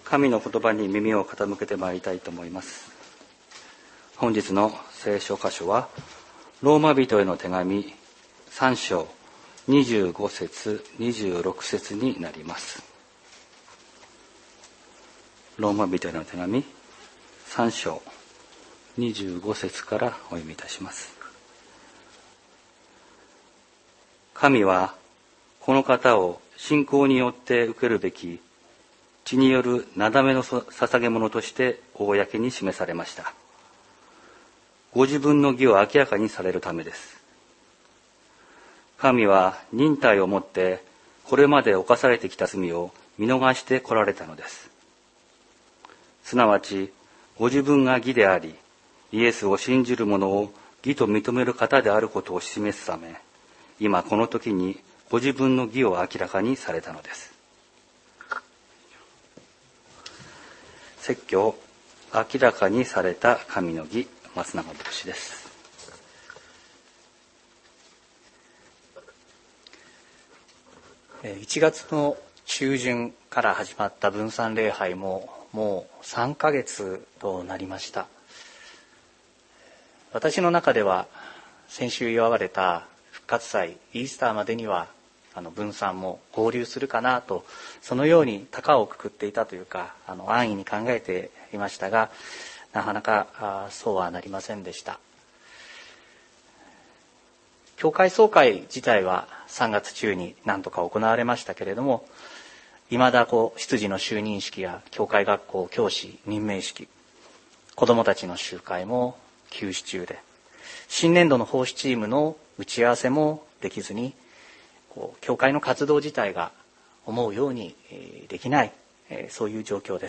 神の言葉に耳を傾けてまいりたいと思います。本日の聖書箇所はローマ人への手紙3章25節26節になります。ローマ人への手紙3章25節からお読みいたします。神はこの方を信仰によって受けるべき血によるなだめの捧げ物として公に示されました。ご自分の義を明らかにされるためです。神は忍耐をもってこれまで犯されてきた罪を見逃してこられたのです。すなわちご自分が義であり、イエスを信じる者を義と認める方であることを示すため、今この時にご自分の義を明らかにされたのです。説教、明らかにされた神の義、松永牧師です。 1月の中旬から始まった分散礼拝ももう3ヶ月となりました。私の中では先週祝われた復活祭イースターまでには分散も合流するかなと、そのように高をくくっていたというか安易に考えていましたが、なかなかそうはなりませんでした。教会総会自体は3月中に何とか行われましたけれども、いまだ執事の就任式や教会学校教師任命式、子どもたちの集会も休止中で、新年度の奉仕チームの打ち合わせもできずに、教会の活動自体が思うようにできない、そういう状況です。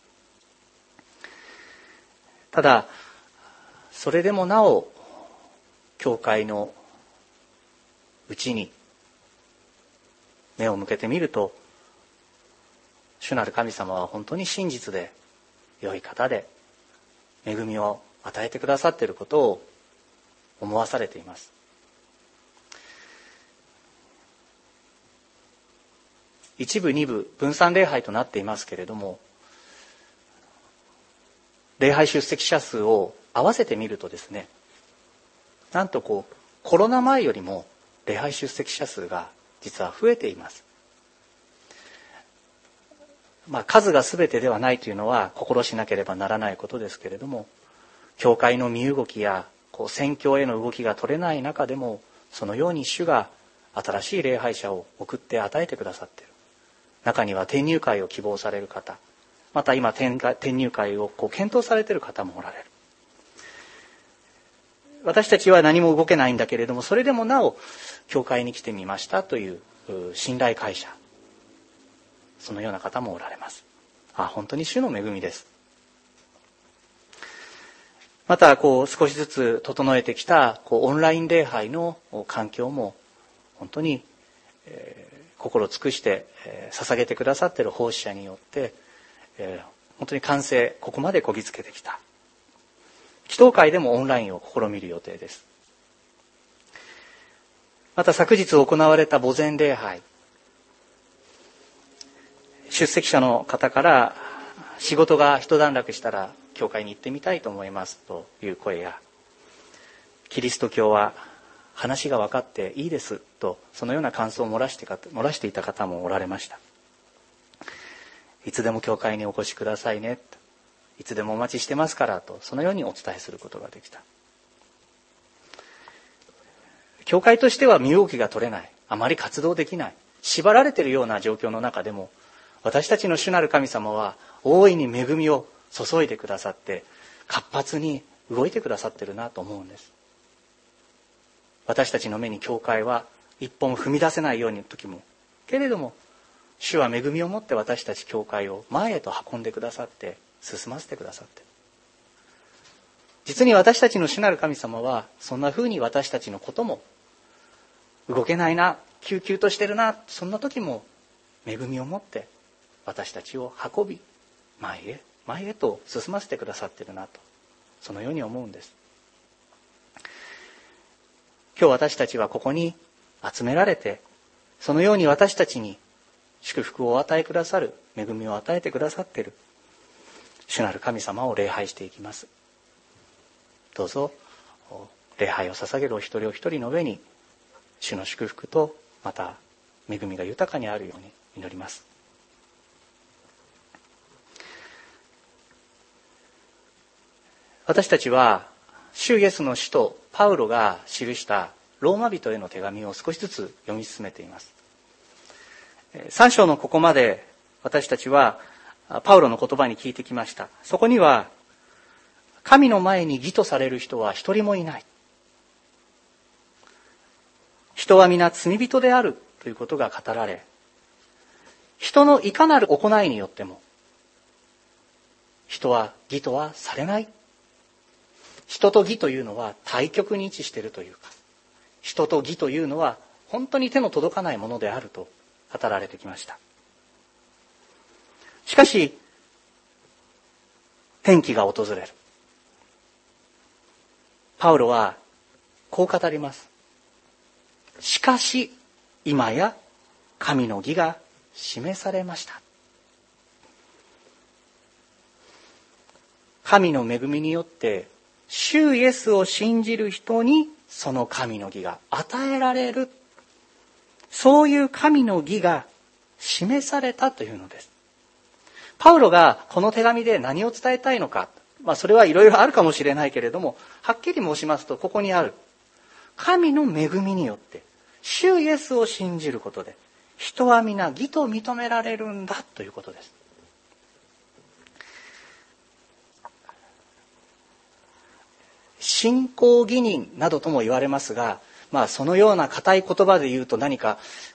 ただそれでもなお教会のうちに目を向けてみると、主なる神様は本当に真実で良い方で恵みを与えてくださっていることを思わされています。一部二部分散礼拝となっていますけれども、礼拝出席者数を合わせてみるとですね、なんとコロナ前よりも礼拝出席者数が実は増えています。数が全てではないというのは心しなければならないことですけれども、教会の身動きや宣教への動きが取れない中でも、そのように主が新しい礼拝者を送って与えてくださっている。中には転入会を希望される方、また今転入会を検討されている方もおられる。私たちは何も動けないんだけれども、それでもなお教会に来てみましたという信頼会者、そのような方もおられます。本当に主の恵みです。また少しずつ整えてきたオンライン礼拝の環境も本当に、心尽くして捧げてくださっている奉仕者によって、本当に完成、ここまでこぎつけてきた。祈祷会でもオンラインを試みる予定です。また昨日行われた墓前礼拝、出席者の方から仕事が一段落したら教会に行ってみたいと思いますという声や、キリスト教は話が分かっていいですと、そのような感想を漏らしていた方もおられました。いつでも教会にお越しくださいね、いつでもお待ちしてますからと、そのようにお伝えすることができた。教会としては身動きが取れない、あまり活動できない、縛られているような状況の中でも、私たちの主なる神様は大いに恵みを注いでくださって、活発に動いてくださっているなと思うんです。私たちの目に教会は一歩も踏み出せないような時も、けれども主は恵みを持って私たち教会を前へと運んでくださって、進ませてくださって、実に私たちの主なる神様はそんな風に私たちのことも、動けないな、休々としてるな、そんな時も恵みを持って私たちを運び、前へと進ませてくださっているなと、そのように思うんです。今日私たちはここに集められて、そのように私たちに祝福をお与えくださる、恵みを与えてくださっている主なる神様を礼拝していきます。どうぞ礼拝を捧げるお一人お一人の上に主の祝福とまた恵みが豊かにあるように祈ります。私たちは主イエスの使徒パウロが記したローマ人への手紙を少しずつ読み進めています。3章のここまで私たちはパウロの言葉に聞いてきました。そこには神の前に義とされる人は一人もいない。人は皆罪人であるということが語られ、人のいかなる行いによっても人は義とはされない。人と義というのは対極に位置しているというか、人と義というのは本当に手の届かないものであると語られてきました。しかし転機が訪れる。パウロはこう語ります。しかし今や神の義が示されました。神の恵みによって主イエスを信じる人にその神の義が与えられる。そういう神の義が示されたというのです。パウロがこの手紙で何を伝えたいのか、それはいろいろあるかもしれないけれども、はっきり申しますとここにある。神の恵みによって主イエスを信じることで人は皆義と認められるんだということです。信仰義人などとも言われますが、そのような固い言葉で言うと何か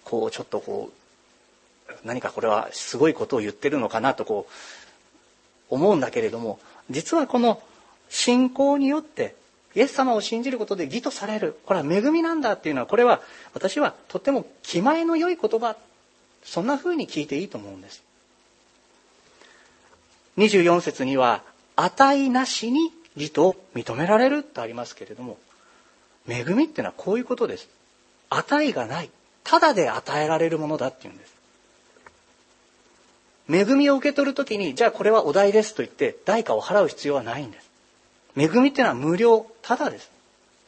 何かこれはすごいことを言ってるのかなと思うんだけれども、実はこの信仰によってイエス様を信じることで義とされる、これは恵みなんだっていうのは、これは私はとても気前の良い言葉、そんな風に聞いていいと思うんです。24節には値なしに義と認められるとありますけれども、恵みっていうのはこういうことです。値がない、ただで与えられるものだっていうんです。恵みを受け取るときに、じゃあこれはお代ですと言って代価を払う必要はないんです。恵みっていうのは無料、ただです。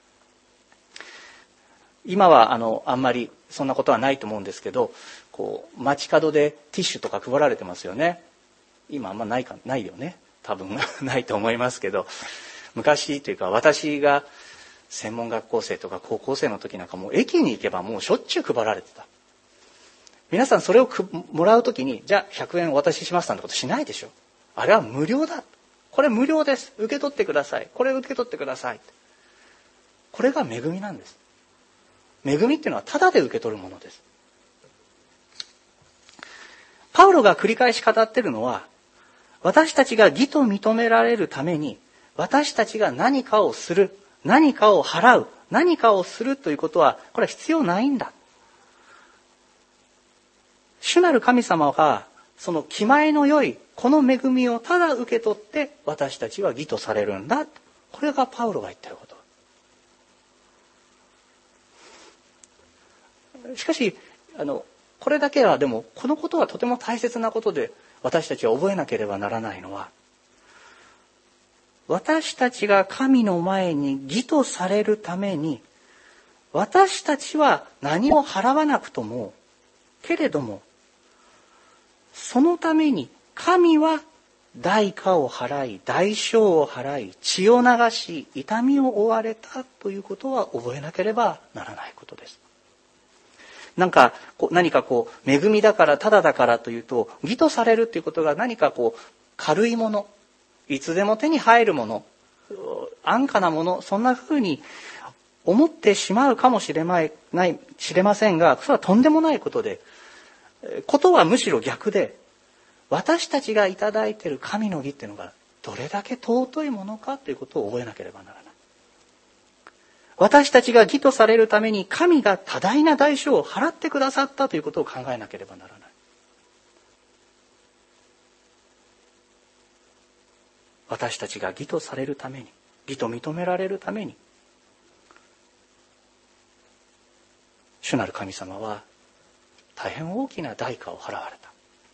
今はあんまりそんなことはないと思うんですけど、街角でティッシュとか配られてますよね。今あんまないよね。多分ないと思いますけど、昔というか私が専門学校生とか高校生の時なんかもう駅に行けばもうしょっちゅう配られてた。皆さんそれをもらう時に、じゃあ100円お渡ししますなんてことしないでしょ。あれは無料だ。これ無料です。受け取ってください。これ受け取ってください。これが恵みなんです。恵みっていうのはただで受け取るものです。パウロが繰り返し語っているのは、私たちが義と認められるために、私たちが何かをする、何かを払う、何かをするということは、これは必要ないんだ。主なる神様が、その気前の良い、この恵みをただ受け取って、私たちは義とされるんだ。これがパウロが言っていること。しかし、これだけはでも、このことはとても大切なことで、私たちは覚えなければならないのは、私たちが神の前に義とされるために、私たちは何も払わなくとも、けれども、そのために神は代価を払い、代償を払い、血を流し、痛みを負われたということは覚えなければならないことです。何か恵みだからただだからというと、義とされるということが何か軽いもの、いつでも手に入るもの、安価なもの、そんなふうに思ってしまうかもしれませんが、それはとんでもないことで、ことはむしろ逆で、私たちがいただいている神の義っていうのがどれだけ尊いものかということを覚えなければならない。私たちが義とされるために神が多大な代償を払ってくださったということを考えなければならない。私たちが義とされるために、義と認められるために、主なる神様は大変大きな代価を払われた。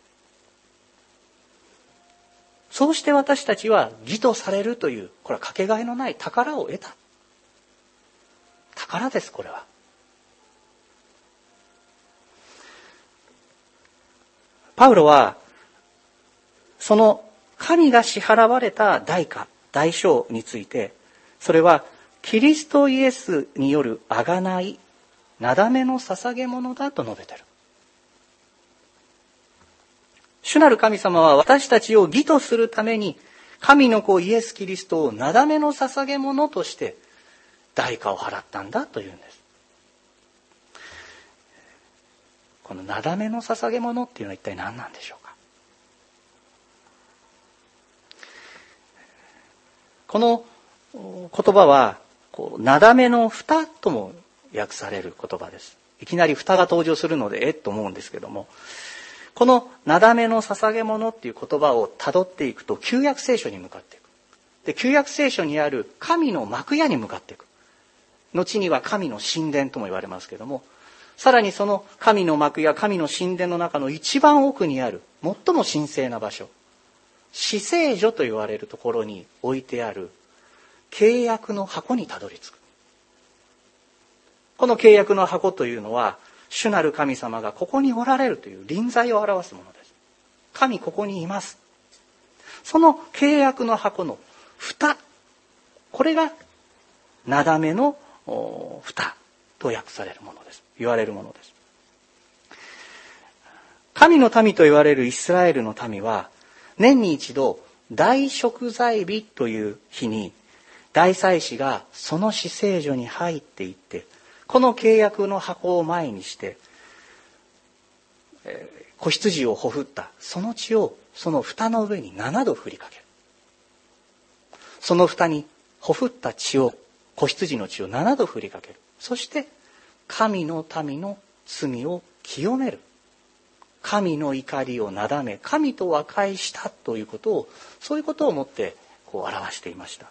そうして私たちは義とされるという、これはかけがえのない宝を得た。宝です、これは。パウロはその神が支払われた代価、代償について、それはキリストイエスによる贖い、なだめの捧げ物だと述べている。主なる神様は私たちを義とするために、神の子イエス・キリストをなだめの捧げ物として代価を払ったんだというんです。このなだめの捧げ物っていうのは一体何なんでしょうか。この言葉はなだめの蓋とも訳される言葉です。いきなり蓋が登場するのでと思うんですけども、このなだめの捧げ物っていう言葉をたどっていくと旧約聖書に向かっていく。で、旧約聖書にある神の幕屋に向かっていく。後には神の神殿とも言われますけども、さらにその神の幕屋、神の神殿の中の一番奥にある最も神聖な場所、至聖所と言われるところに置いてある契約の箱にたどり着く。この契約の箱というのは、主なる神様がここにおられるという臨在を表すものです。神ここにいます。その契約の箱の蓋、これがなだめの蓋と訳されるものです。言われるものです。神の民と言われるイスラエルの民は、年に一度大贖罪日という日に大祭司がその至聖所に入っていって、この契約の箱を前にして、子羊をほふったその血をその蓋の上に7度振りかける。その蓋にほふった血を、子羊の血を7度振りかける。そして神の民の罪を清める。神の怒りをなだめ、神と和解したということを、そういうことをもって表していました。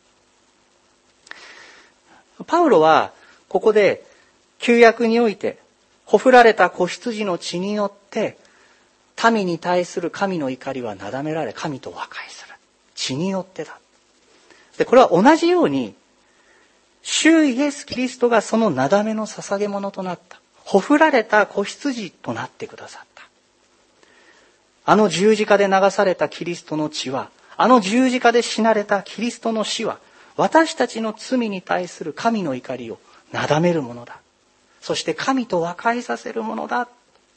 パウロはここで旧約においてほふられた子羊の血によって民に対する神の怒りはなだめられ、神と和解する。血によってだ。で、これは同じように主イエス・キリストがそのなだめの捧げ物となった。ほふられた子羊となってくださった。あの十字架で流されたキリストの血は、あの十字架で死なれたキリストの死は、私たちの罪に対する神の怒りをなだめるものだ。そして神と和解させるものだ。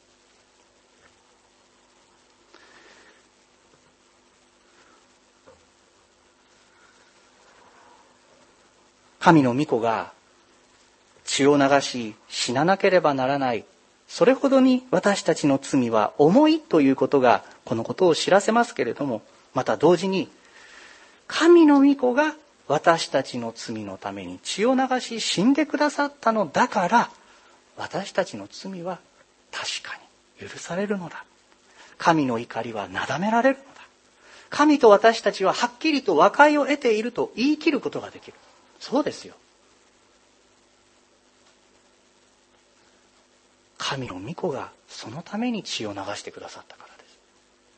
神の御子が血を流し死ななければならない。それほどに私たちの罪は重いということがこのことを知らせますけれども、また同時に神の御子が私たちの罪のために血を流し死んでくださったのだから、私たちの罪は確かに許されるのだ。神の怒りはなだめられるのだ。神と私たちははっきりと和解を得ていると言い切ることができる。そうですよ。神の御子がそのために血を流してくださったからです。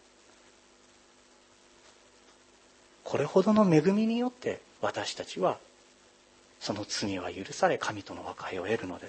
これほどの恵みによって私たちはその罪は許され、神との和解を得るのです。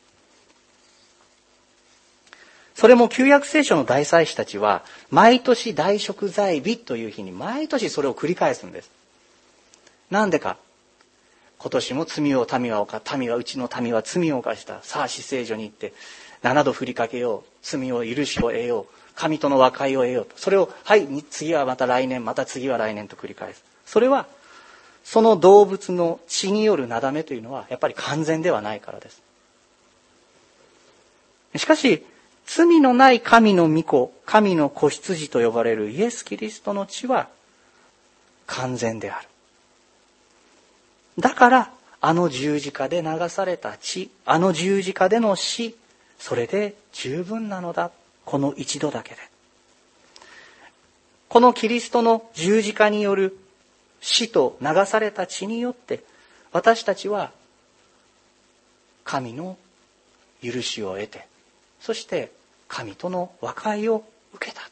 それも旧約聖書の大祭司たちは毎年大贖罪日という日に毎年それを繰り返すんです。なんでか。今年も罪を民はうちの民は罪を犯した。さあ至聖所に行って7度振りかけよう。罪を許しを得よう。神との和解を得ようと。それを次はまた来年、また次は来年と繰り返す。それはその動物の血によるなだめというのはやっぱり完全ではないからです。しかし罪のない神の御子、神の子羊と呼ばれるイエス・キリストの血は完全である。だからあの十字架で流された血、あの十字架での死、それで十分なのだ。この一度だけで。このキリストの十字架による死と流された血によって私たちは神の許しを得て、そして神との和解を受けた。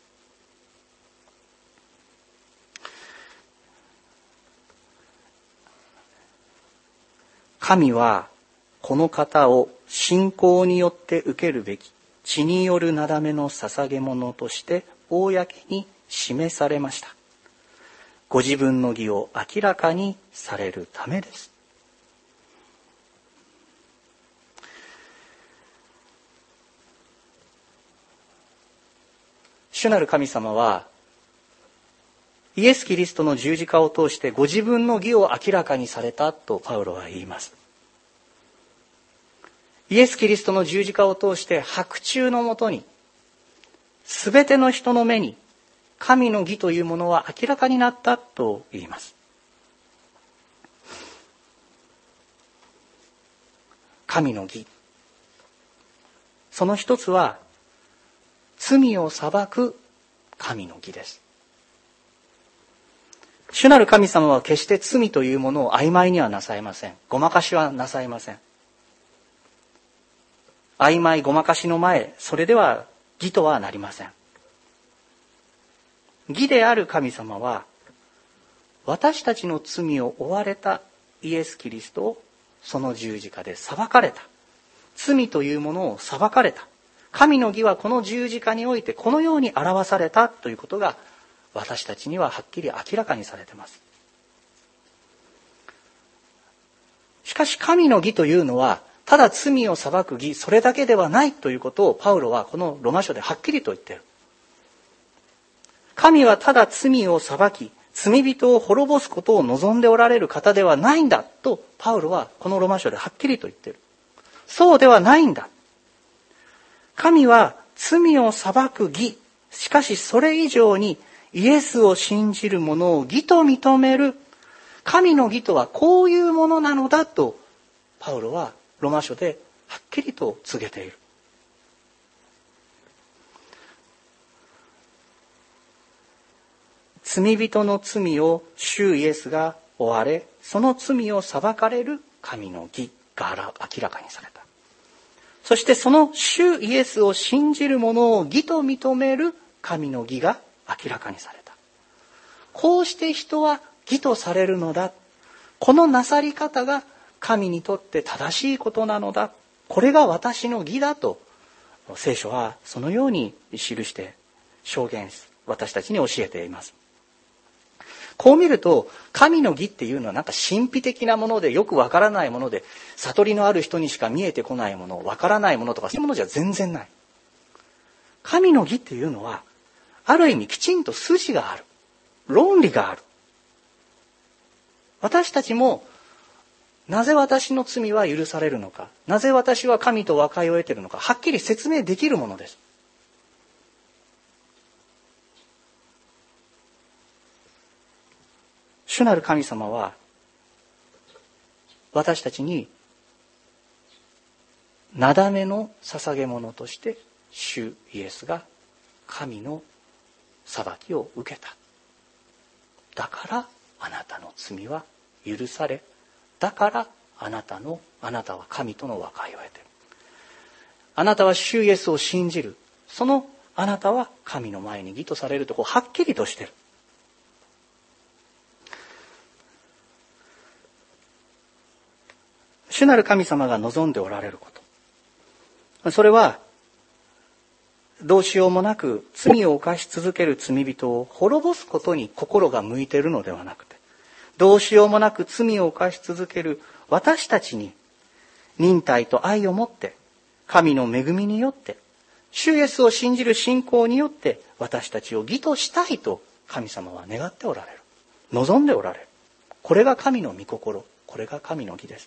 神はこの方を信仰によって受けるべき血によるなだめの捧げ物として公に示されました。ご自分の義を明らかにされるためです。主なる神様はイエス・キリストの十字架を通してご自分の義を明らかにされたとパウロは言います。イエス・キリストの十字架を通して白昼のもとにすべての人の目に神の義というものは明らかになったと言います。神の義、その一つは罪を裁く神の義です。主なる神様は決して罪というものを曖昧にはなさいません。ごまかしはなさいません。曖昧ごまかしの前、それでは義とはなりません。義である神様は私たちの罪を負われたイエス・キリストをその十字架で裁かれた。罪というものを裁かれた。神の義はこの十字架においてこのように表されたということが私たちにははっきり明らかにされています。しかし神の義というのはただ罪を裁く義、それだけではないということをパウロはこのロマ書ではっきりと言っている。神はただ罪を裁き、罪人を滅ぼすことを望んでおられる方ではないんだとパウロはこのロマ書ではっきりと言っている。そうではないんだ。神は罪を裁く義、しかしそれ以上にイエスを信じる者を義と認める神の義とはこういうものなのだとパウロはロマ書ではっきりと告げている。罪人の罪を主イエスが負われ、その罪を裁かれる神の義が明らかにされた。そしてその主イエスを信じる者を義と認める神の義が明らかにされた。こうして人は義とされるのだ。このなさり方が神にとって正しいことなのだ。これが私の義だと聖書はそのように記して証言し、私たちに教えています。こう見ると神の義っていうのはなんか神秘的なものでよくわからないもので、悟りのある人にしか見えてこないもの、わからないものとかそういうものじゃ全然ない。神の義っていうのはある意味きちんと筋がある、論理がある。私たちもなぜ私の罪は許されるのか、なぜ私は神と和解を得ているのか、はっきり説明できるものです。主なる神様は私たちになだめの捧げ物として主イエスが神の裁きを受けた。だからあなたの罪は許され、だからあなたは神との和解を得ている。あなたは主イエスを信じる。そのあなたは神の前に義とされるとはっきりとしている。主なる神様が望んでおられること。それはどうしようもなく罪を犯し続ける罪人を滅ぼすことに心が向いているのではなくて、どうしようもなく罪を犯し続ける私たちに忍耐と愛を持って神の恵みによって主イエスを信じる信仰によって私たちを義としたいと神様は願っておられる、望んでおられる。これが神の御心、これが神の義です。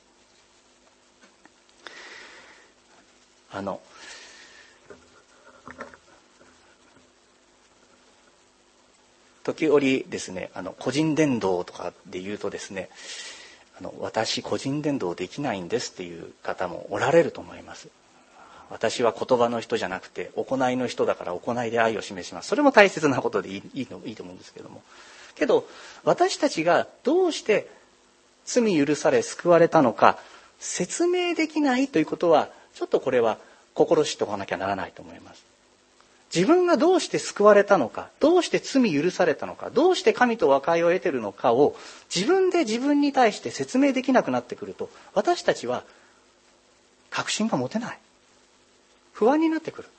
時折ですね、個人伝道とかで言うとですね、私個人伝道できないんですっていう方もおられると思います。私は言葉の人じゃなくて行いの人だから行いで愛を示します。それも大切なことでいいと思うんですけども、けど私たちがどうして罪許され救われたのか説明できないということはちょっとこれは心しておかなきゃならないと思います。 自分がどうして救われたのか、どうして罪許されたのか、どうして神と和解を得ているのかを自分で自分に対して説明できなくなってくると、私たちは確信が持てない。不安になってくる。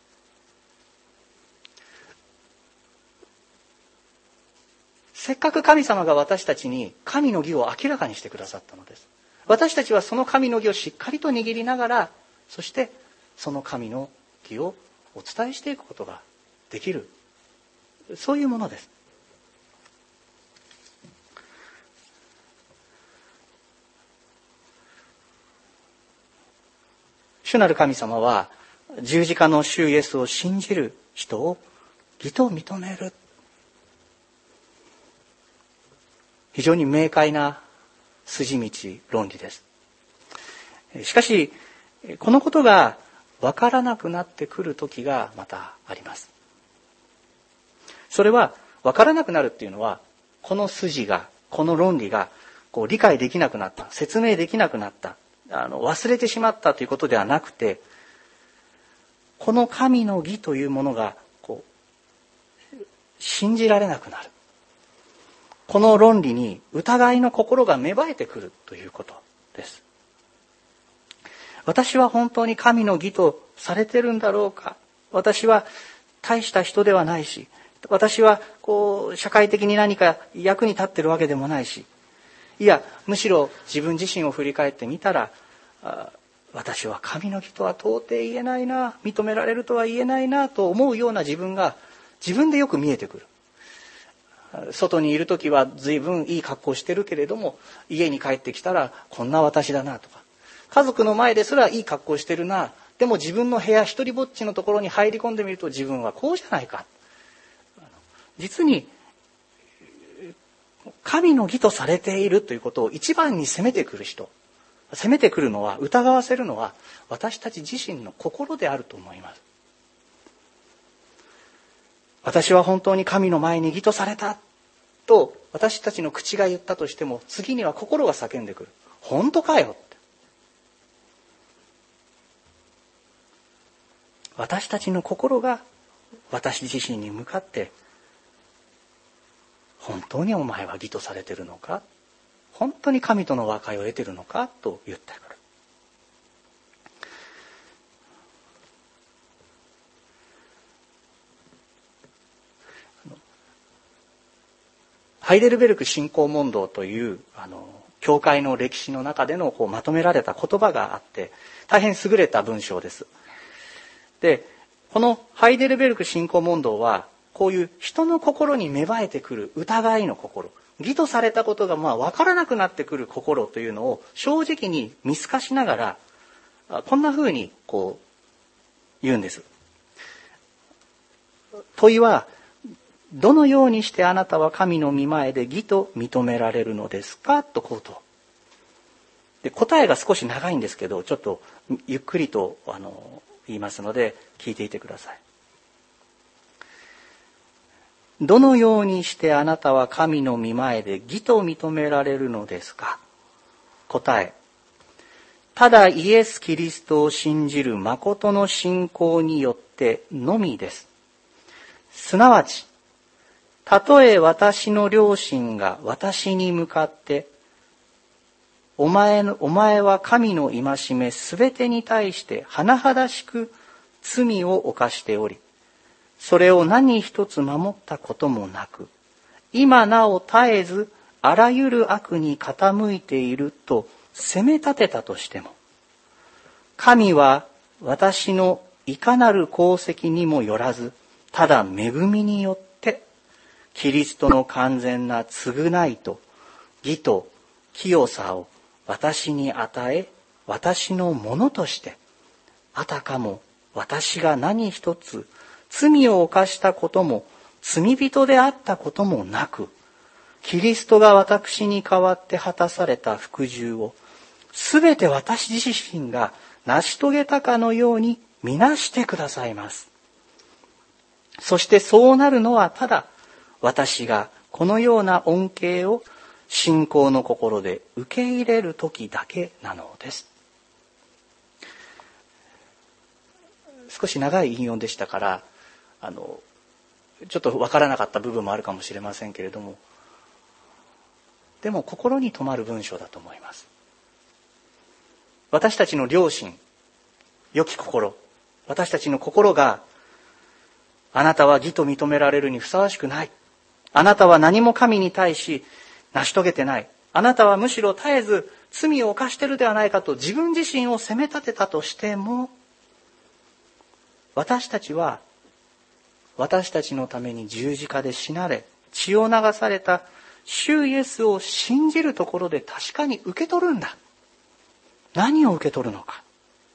せっかく神様が私たちに神の義を明らかにしてくださったのです。私たちはその神の義をしっかりと握りながら、そしてその神の義をお伝えしていくことができる、そういうものです。主なる神様は十字架の主イエスを信じる人を義と認める、非常に明快な筋道論理です。しかしこのことが分からなくなってくる時がまたあります。それは分からなくなるっていうのは、この筋が、この論理が理解できなくなった、説明できなくなった、忘れてしまったということではなくて、この神の義というものが信じられなくなる。この論理に疑いの心が芽生えてくるということです。私は本当に神の義とされてるんだろうか。私は大した人ではないし、私は社会的に何か役に立ってるわけでもないし、いやむしろ自分自身を振り返ってみたら、私は神の義とは到底言えないな、認められるとは言えないなと思うような自分が自分でよく見えてくる。外にいるときは随分いい格好してるけれども、家に帰ってきたらこんな私だなとか、家族の前ですらいい格好してるな、でも自分の部屋一人ぼっちのところに入り込んでみると自分はこうじゃないか。実に神の義とされているということを一番に責めてくる人、責めてくるのは、疑わせるのは私たち自身の心であると思います。私は本当に神の前に義とされたと私たちの口が言ったとしても、次には心が叫んでくる。本当かよって。私たちの心が私自身に向かって、本当にお前は義とされているのか、本当に神との和解を得ているのかと言ってくる。ハイデルベルク信仰問答という教会の歴史の中でのまとめられた言葉があって、大変優れた文章です。で、このハイデルベルク信仰問答は、こういう人の心に芽生えてくる疑いの心、義とされたことが分からなくなってくる心というのを正直に見透かしながら、こんな風に言うんです。問いは、どのようにしてあなたは神の御前で義と認められるのですかとこうと。で、答えが少し長いんですけど、ちょっとゆっくりと言いますので聞いていてください。どのようにしてあなたは神の御前で義と認められるのですか。答え、ただイエス・キリストを信じる誠の信仰によってのみです。すなわち、たとえ私の両親が私に向かって、お前は神の戒めすべてに対して甚だしく罪を犯しており、それを何一つ守ったこともなく、今なお絶えずあらゆる悪に傾いていると責め立てたとしても、神は私のいかなる功績にもよらず、ただ恵みによって、キリストの完全な償いと義と清さを私に与え、私のものとして、あたかも私が何一つ罪を犯したことも罪人であったこともなく、キリストが私に代わって果たされた服従をすべて私自身が成し遂げたかのようにみなしてくださいます。そしてそうなるのはただ私がこのような恩恵を信仰の心で受け入れる時だけなのです。少し長い引用でしたから、 ちょっと分からなかった部分もあるかもしれませんけれども、でも心に留まる文章だと思います。私たちの良心、良き心、私たちの心が、あなたは義と認められるにふさわしくない、あなたは何も神に対し成し遂げてない、あなたはむしろ絶えず罪を犯しているではないかと自分自身を責め立てたとしても、私たちは私たちのために十字架で死なれ血を流された主イエスを信じるところで確かに受け取るんだ。何を受け取るのか。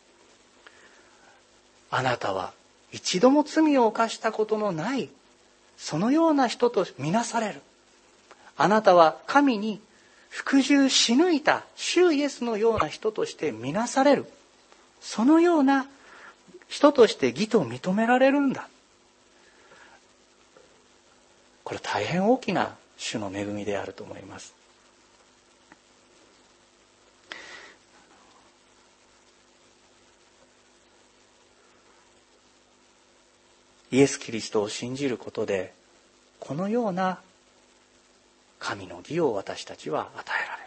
あなたは一度も罪を犯したことのないそのような人とみなされる。あなたは神に服従し抜いた主イエスのような人としてみなされる。そのような人として義と認められるんだ。これ大変大きな主の恵みであると思います。イエス・キリストを信じることで、このような神の義を私たちは与えられる。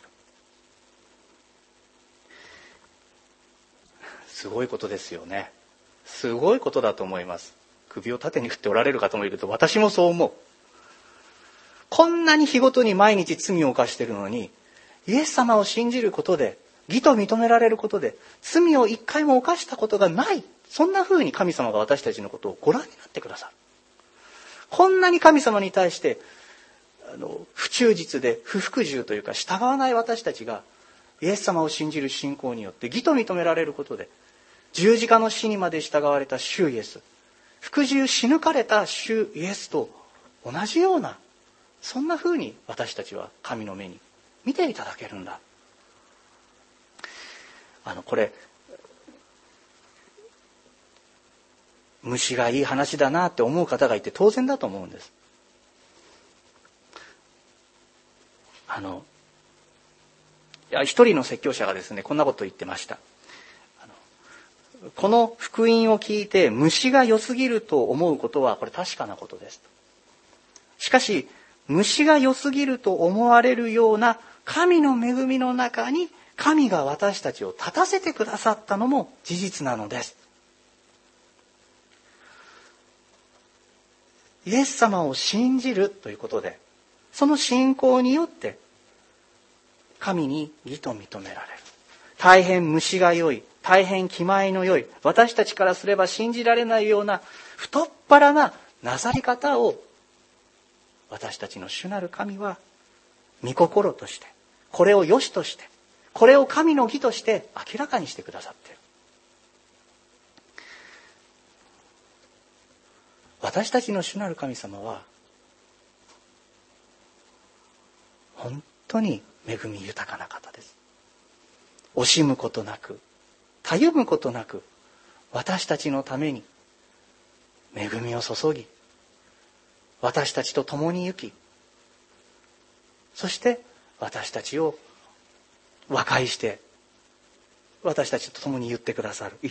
すごいことですよね。すごいことだと思います。首を縦に振っておられる方もいると、私もそう思う。こんなに日ごとに毎日罪を犯しているのに、イエス様を信じることで、義と認められることで、罪を一回も犯したことがない。そんな風に神様が私たちのことをご覧になってくださる。こんなに神様に対して不忠実で不服従というか従わない私たちが、イエス様を信じる信仰によって義と認められることで、十字架の死にまで従われた主イエス、服従し抜かれた主イエスと同じような、そんな風に私たちは神の目に見ていただけるんだ。これ虫がいい話だなって思う方がいて当然だと思うんです。一人の説教者がですね、こんなことを言ってました。この福音を聞いて虫が良すぎると思うことはこれ確かなことです。しかし虫が良すぎると思われるような神の恵みの中に神が私たちを立たせてくださったのも事実なのです。イエス様を信じるということで、その信仰によって神に義と認められる。大変虫が良い、大変気前の良い、私たちからすれば信じられないような太っ腹ななさり方を、私たちの主なる神は御心として、これを良しとして、これを神の義として明らかにしてくださっている。私たちの主なる神様は本当に恵み豊かな方です。惜しむことなく、たゆむことなく、私たちのために恵みを注ぎ、私たちと共に行き、そして私たちを和解して、私たちと共に言ってくださる。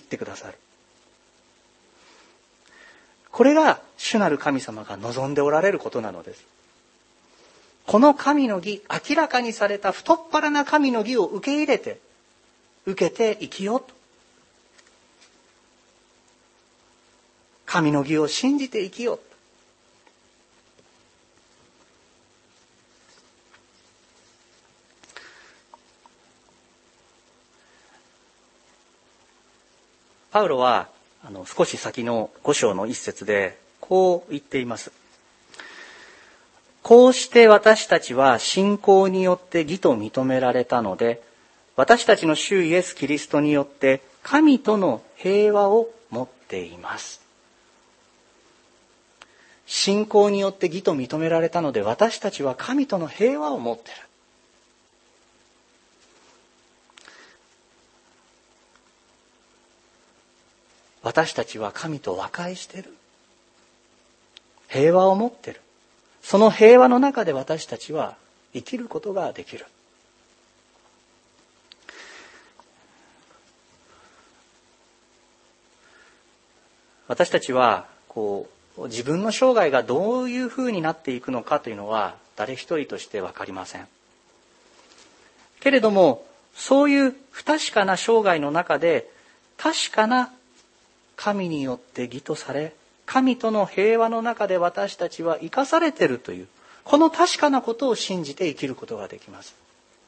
これが主なる神様が望んでおられることなのです。この神の義、明らかにされた太っ腹な神の義を受け入れて、受けて生きようと。神の義を信じて生きようと。パウロは少し先の5章の一節でこう言っています。こうして私たちは信仰によって義と認められたので、私たちの主イエス・キリストによって神との平和を持っています。信仰によって義と認められたので、私たちは神との平和を持っている。私たちは神と和解している。平和を持っている。その平和の中で私たちは生きることができる。私たちは自分の生涯がどういうふうになっていくのかというのは誰一人として分かりません。けれどもそういう不確かな生涯の中で確かな神によって義とされ、神との平和の中で私たちは生かされているという、この確かなことを信じて生きることができます。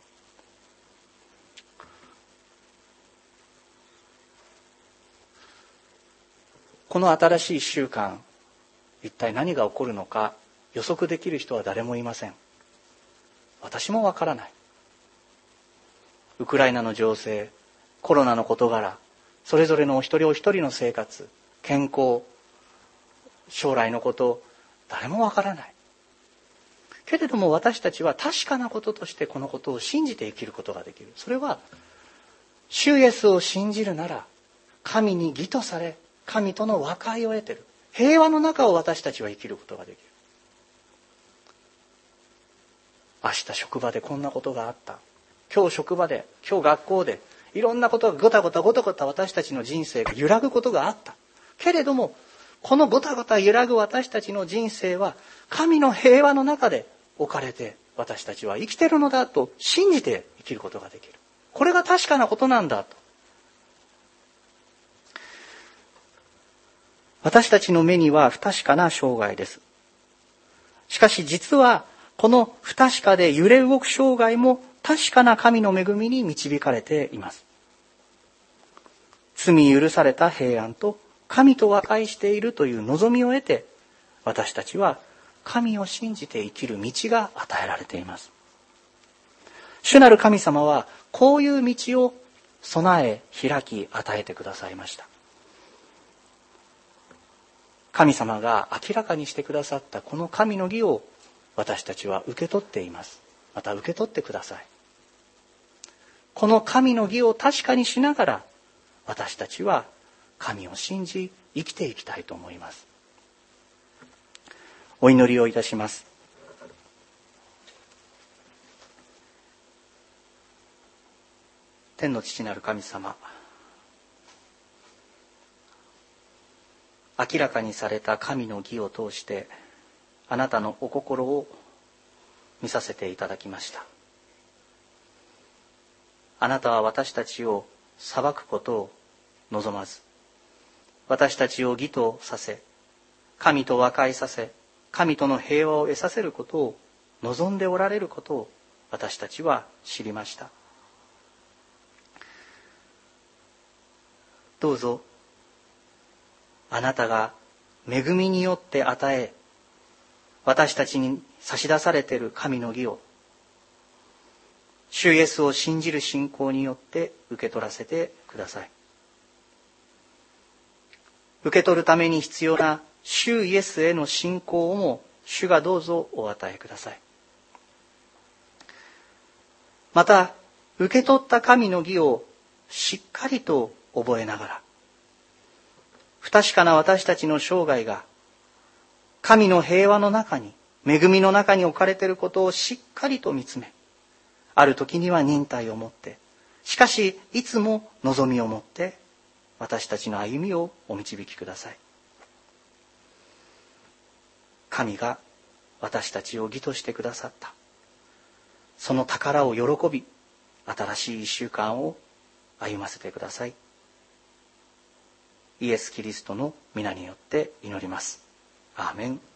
この新しい1週間、一体何が起こるのか予測できる人は誰もいません。私もわからない。ウクライナの情勢、コロナの事柄、それぞれのお一人お一人の生活、健康、将来のこと、誰もわからない。けれども私たちは確かなこととしてこのことを信じて生きることができる。それは、主イエスを信じるなら、神に義とされ、神との和解を得ている。平和の中を私たちは生きることができる。明日職場でこんなことがあった。今日職場で、今日学校で、いろんなことがごたごた私たちの人生が揺らぐことがあった。けれども、このごたごた揺らぐ私たちの人生は、神の平和の中で置かれて、私たちは生きているのだと信じて生きることができる。これが確かなことなんだと。私たちの目には不確かな生涯です。しかし実はこの不確かで揺れ動く生涯も確かな神の恵みに導かれています。罪許された平安と神と和解しているという望みを得て、私たちは神を信じて生きる道が与えられています。主なる神様はこういう道を備え開き与えてくださいました。神様が明らかにしてくださったこの神の義を私たちは受け取っています。また受け取ってください。この神の義を確かにしながら私たちは神を信じ生きていきたいと思います。お祈りをいたします。天の父なる神様、明らかにされた神の義を通してあなたのお心を見させていただきました。あなたは私たちを裁くことを望まず、私たちを義とさせ、神と和解させ、神との平和を得させることを望んでおられることを私たちは知りました。どうぞあなたが恵みによって与え、私たちに差し出されている神の義を、主イエスを信じる信仰によって受け取らせてください。受け取るために必要な主イエスへの信仰をも主がどうぞお与えください。また、受け取った神の義をしっかりと覚えながら、不確かな私たちの生涯が神の平和の中に、恵みの中に置かれていることをしっかりと見つめ、ある時には忍耐を持って、しかしいつも望みを持って私たちの歩みをお導きください。神が私たちを義としてくださった、その宝を喜び、新しい一週間を歩ませてください。イエス・キリストの皆によって祈ります。アーメン。